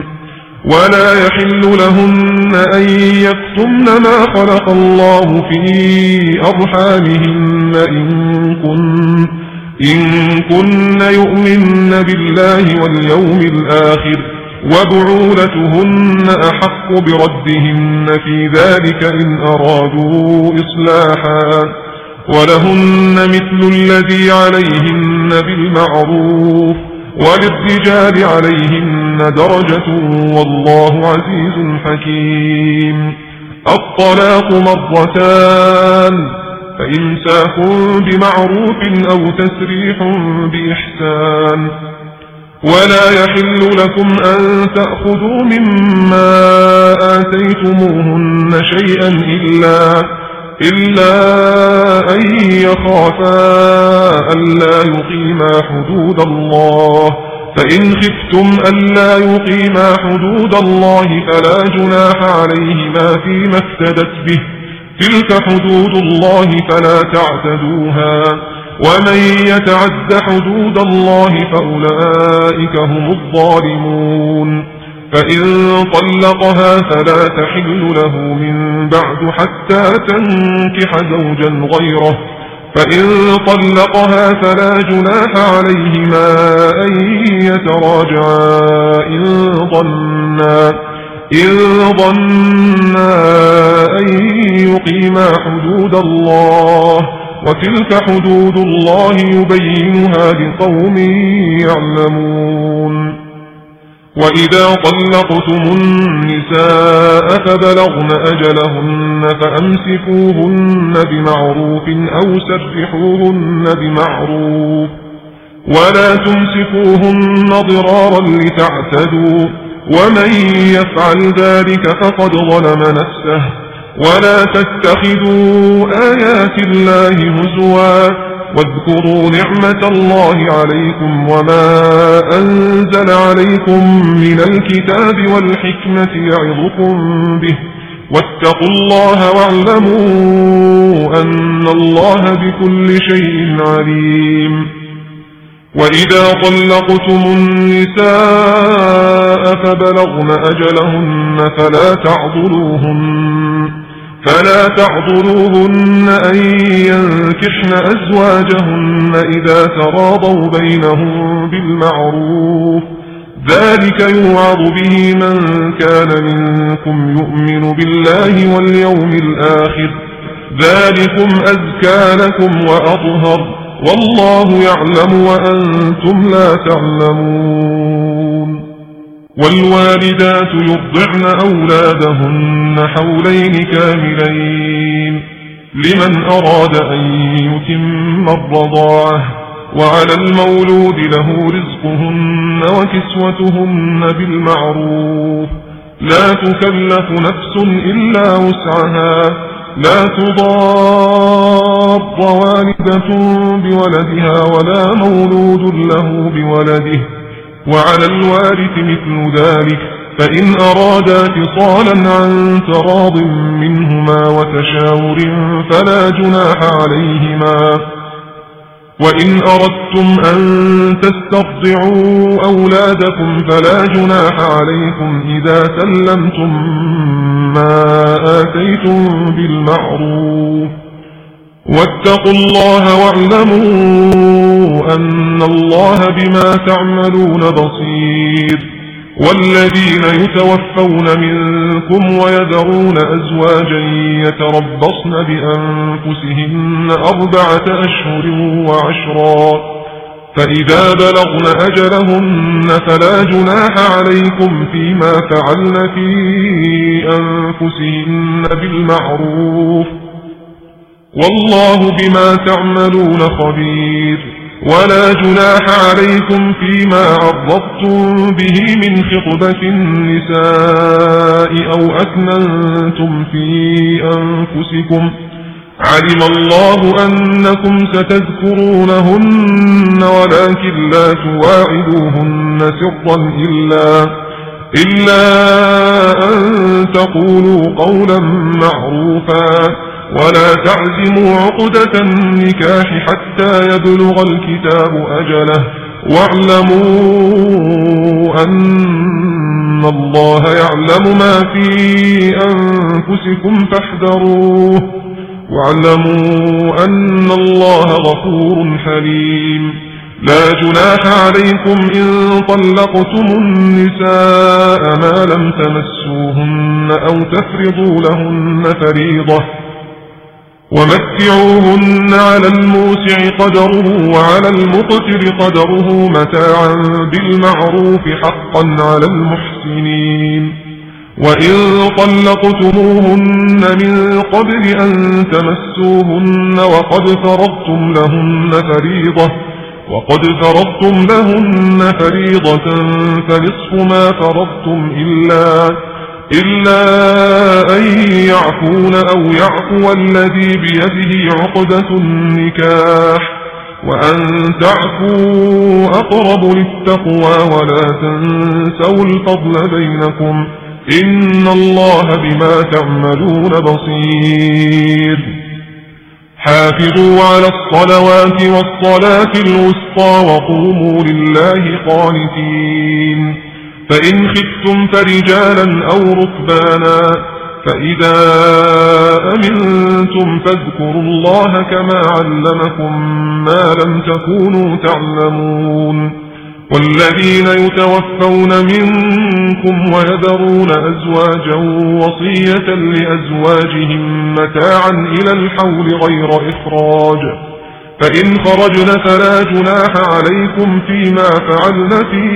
إن كن يؤمن بالله واليوم الآخر وبعولتهن أحق بردهن في ذلك إن أرادوا إصلاحا ولهن مثل الذي عليهن بالمعروف وللرجال عليهن درجة والله عزيز حكيم. الطلاق 2 فإمساك بمعروف أو تسريح بإحسان. ولا يحل لكم أن تأخذوا مما آتيتموهن شيئا إلا أن يخافا ألا يقيما حدود الله فإن خفتم ألا يقيما حدود الله فلا جناح عليهما فيما افتدت به تلك حدود الله فلا تعتدوها ومن يتعد حدود الله فأولئك هم الظالمون. فإن طلقها فلا تحل له من بعد حتى تنكح زوجا غيره فإن طلقها فلا جناح عليهما أن يتراجعا إن إن ظنا أن يقيما حدود الله وتلك حدود الله يبينها لقوم يعلمون وإذا طلقتم النساء فبلغن أجلهن فأمسكوهن بمعروف أو سرحوهن بمعروف ولا تمسكوهن ضرارا لتعتدوا ومن يفعل ذلك فقد ظلم نفسه ولا تتخذوا آيات الله هزوا واذكروا نعمة الله عليكم وما أنزل عليكم من الكتاب والحكمة يعظكم به واتقوا الله واعلموا أن الله بكل شيء عليم وإذا طلقتم النساء فبلغن أجلهن فلا تعضلوهن أن ينكحن أزواجهن إذا تراضوا بينهم بالمعروف ذلك يوعظ به من كان منكم يؤمن بالله واليوم الآخر ذلكم أزكى لكم وأطهر والله يعلم وأنتم لا تعلمون والوالدات يرضعن أولادهن حولين كاملين لمن أراد أن يتم الرضاعة وعلى المولود له رزقهن وكسوتهن بالمعروف لا تكلف نفس إلا وسعها لا تضار والدة بولدها ولا مولود له بولده وعلى الوارث مثل ذلك فإن أرادا فصالا عن تراض منهما وتشاور فلا جناح عليهما وإن أردتم أن تسترضعوا أولادكم فلا جناح عليكم إذا سلمتم ما آتيتم بالمعروف واتقوا الله واعلموا أن الله بما تعملون بصير والذين يتوفون منكم ويذرون أزواجا يتربصن بأنفسهن 4 أشهر وعشرا فإذا بلغن أجلهن فلا جناح عليكم فيما فعلن في أنفسهن بالمعروف والله بما تعملون خبير ولا جناح عليكم فيما عرضتم به من خطبة النساء أو أكننتم في أنفسكم علم الله أنكم ستذكرونهن ولكن لا تواعدوهن سرا إلا أن تقولوا قولا معروفا ولا تعزموا عقدة النكاح حتى يبلغ الكتاب أجله واعلموا أن الله يعلم ما في أنفسكم فاحذروه واعلموا أن الله غفور حليم لا جناح عليكم إن طلقتم النساء ما لم تمسوهن أو تفرضوا لهن فريضة ومتعوهن على الموسع قدره وعلى المقتر قدره متاعا بالمعروف حقا على المحسنين وإن طلقتموهن من قبل أن تمسوهن وقد فرضتم لهن فريضة فنصف ما فرضتم إلا أن يعفون أو يعفو الذي بيده عقدة النكاح وأن تعفوا أقرب للتقوى ولا تنسوا الفضل بينكم إن الله بما تعملون بصير حافظوا على الصلوات والصلاة الوسطى وقوموا لله قانتين فإن خفتم فرجالا أو ركبانا فإذا أمنتم فاذكروا الله كما علمكم ما لم تكونوا تعلمون والذين يتوفون منكم ويذرون أزواجا وصية لأزواجهم متاعا إلى الحول غير إخراج، فإن خرجن فلا جناح عليكم فيما فعلن في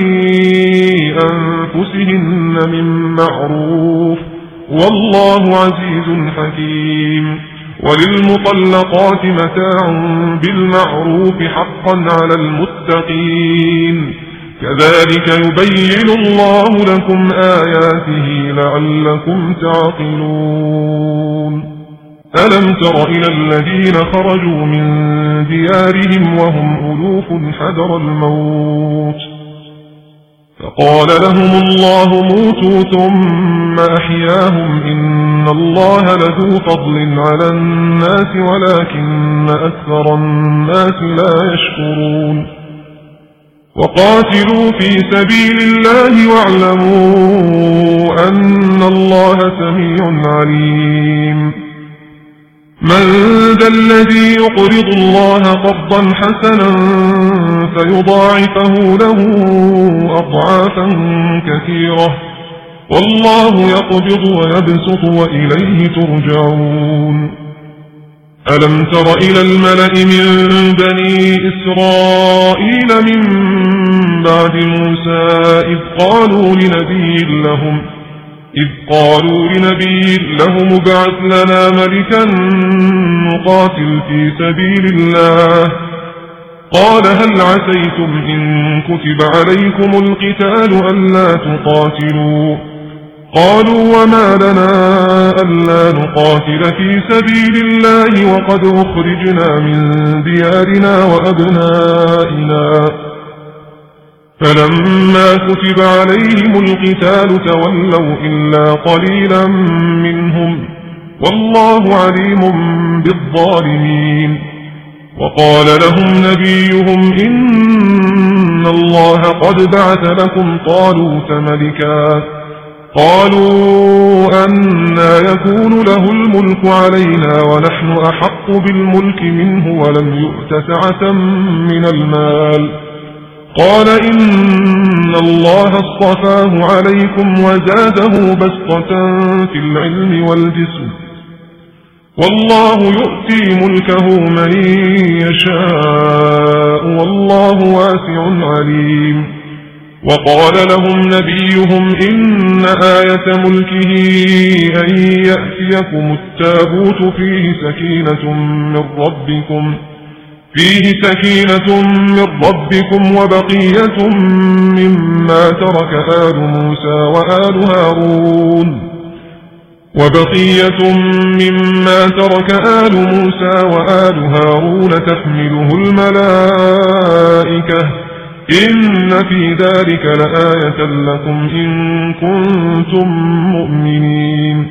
أنفسهن من معروف، والله عزيز حكيم. وللمطلقات متاع بالمعروف حقا على المتقين، كذلك يبين الله لكم آياته لعلكم تعقلون. ألم تر إلى الذين خرجوا من ديارهم وهم ألوف حذر الموت فقال لهم الله موتوا ثم أحياهم، إن الله لذو فضل على الناس ولكن أكثر الناس لا يشكرون. وقاتلوا في سبيل الله واعلموا أن الله سميع عليم. من ذا الذي يقرض الله قرضا حسنا فيضاعفه له أضعافا كثيرة، والله يقبض ويبسط وإليه ترجعون. ألم تر إلى الملأ من بني إسرائيل من بعد موسى إذ قالوا لنبي لهم ابعث لنا ملكا نقاتل في سبيل الله، قال هل عسيتم إن كتب عليكم القتال ألا تقاتلوا؟ قالوا وما لنا ألا نقاتل في سبيل الله وقد أخرجنا من ديارنا وأبنائنا، فلما كتب عليهم القتال تولوا إلا قليلا منهم، والله عليم بالظالمين. وقال لهم نبيهم إن الله قد بعث لكم طالوت ملكا، قالوا أنى يكون له الملك علينا ونحن أحق بالملك منه ولم يؤت سعة من المال، قال إن الله اصطفاه عليكم وزاده بسطة في العلم والجسم، والله يؤتي ملكه من يشاء والله واسع عليم. وقال لهم نبيهم إن آية ملكه أن يأتيكم التابوت فيه سكينة من ربكم وبقية مما ترك آل موسى وآل هارون تحمله الملائكة، إن في ذلك لآية لكم إن كنتم مؤمنين.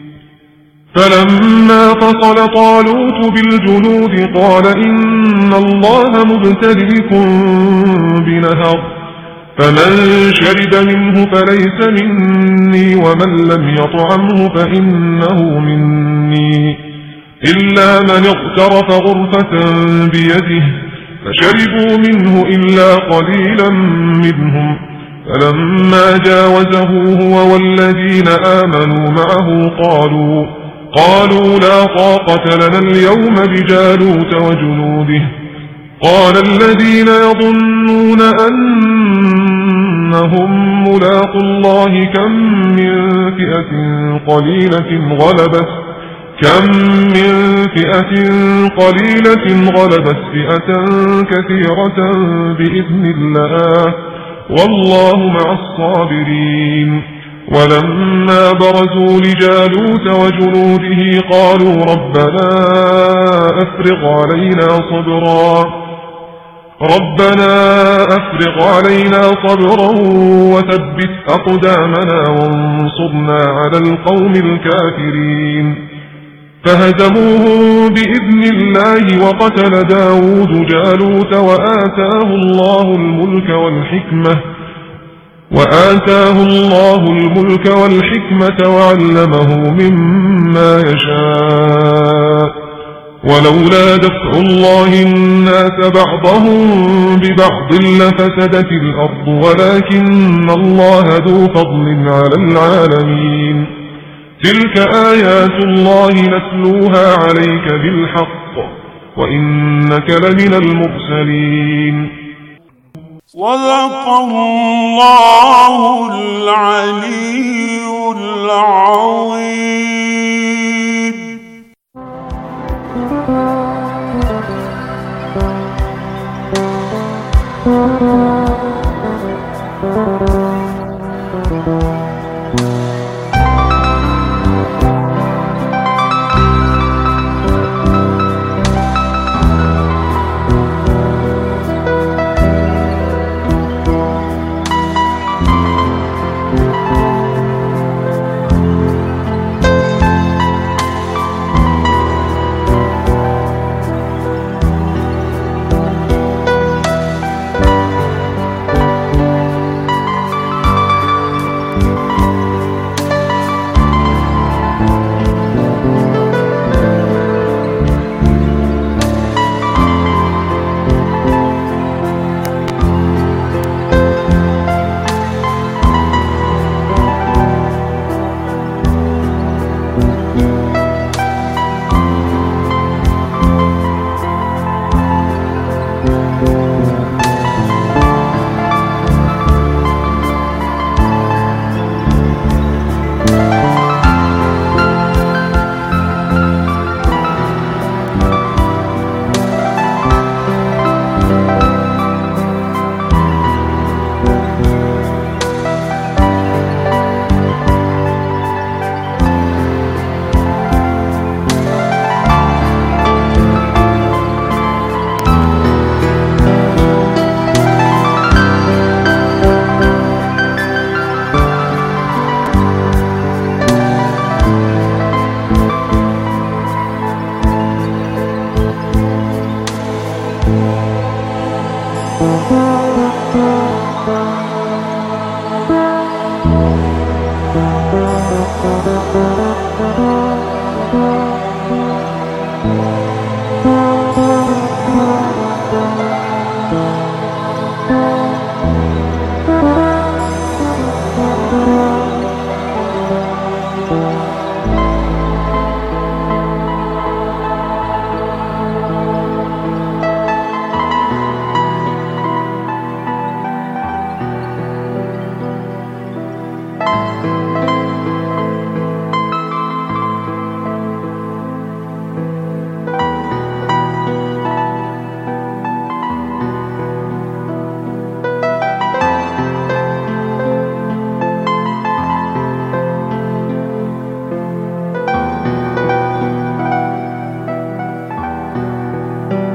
فلما فصل طالوت بالجنود قال إن الله مبتليكم بنهر، فمن شرب منه فليس مني ومن لم يطعمه فإنه مني، إلا من اغترف غرفة بيده، فشربوا منه إلا قليلا منهم. فلما جاوزه هو والذين آمنوا معه قالوا لا طاقة لنا اليوم بجالوت وجنوده. قال الذين يظنون أنهم ملاقوا الله كم من فئة قليلة غلبت فئة كثيرة بإذن الله، والله مع الصابرين. ولما برزوا لجالوت وجنوده قالوا ربنا أفرغ علينا صبرا وثبت أقدامنا وانصرنا على القوم الكافرين. فهزموهم بإذن الله وقتل داود جالوت وآتاه الله الملك والحكمة وعلمه مما يشاء، ولولا دفع الله الناس بعضهم ببعض لفسدت الأرض ولكن الله ذو فضل على العالمين. تلك آيات الله نتلوها عليك بالحق وإنك لمن المرسلين. صدق الله العلي العظيم.